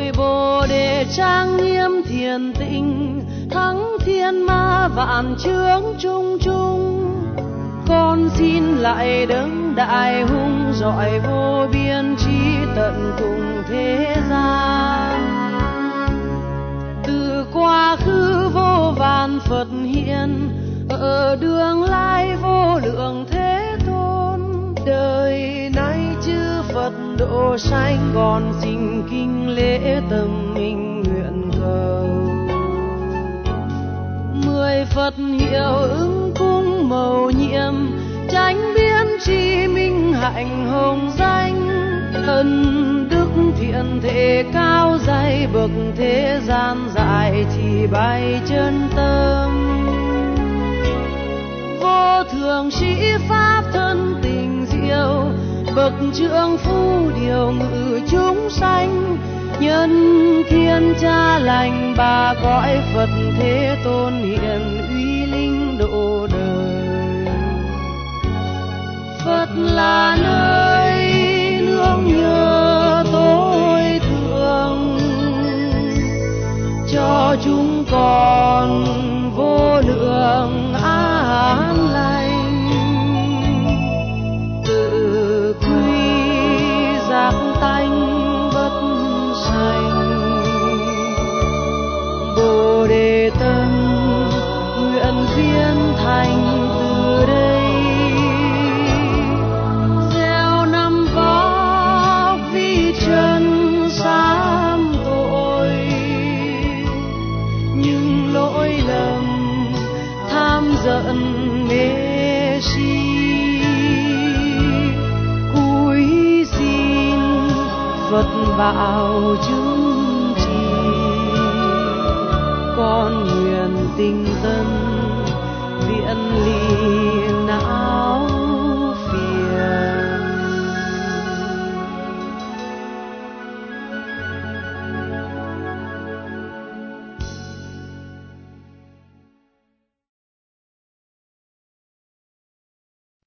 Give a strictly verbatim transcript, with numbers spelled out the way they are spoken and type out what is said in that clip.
Ngôi Bồ Đề trang nghiêm thiền tịnh, thắng thiên ma vạn chướng chung chung. Con xin lại đấng đại hùng giỏi vô biên trí tận cùng thế gian. Từ quá khứ vô vàn Phật hiện, ở đường lai vô lượng thế tôn. Đời nay chư Phật độ sanh, còn xin kinh lễ tâm minh nguyện cầu. Mười Phật hiệu ứng cung mầu nhiệm, chánh biến tri minh hạnh hồng danh. Thân đức thiện thể cao dày, bậc thế gian dạy thì bay chân tâm. Vô thường sĩ pháp thân tình diệu, bậc trượng phu điều ngự chúng sanh. Nhân thiên cha lành ba cõi Phật thế tôn, hiện uy linh độ đời. Phật là nơi nương nhờ tối thượng, cho chúng con vô lượng an lành. Tự quy giác tánh bất sanh, Bồ Đề tâm nguyện viên thành từ đây. Gieo năm vóc vi trần sám tội, nhưng lỗi lầm tham giận mê si. Cúi xin Phật bảo chứng trì, con nguyện tinh tấn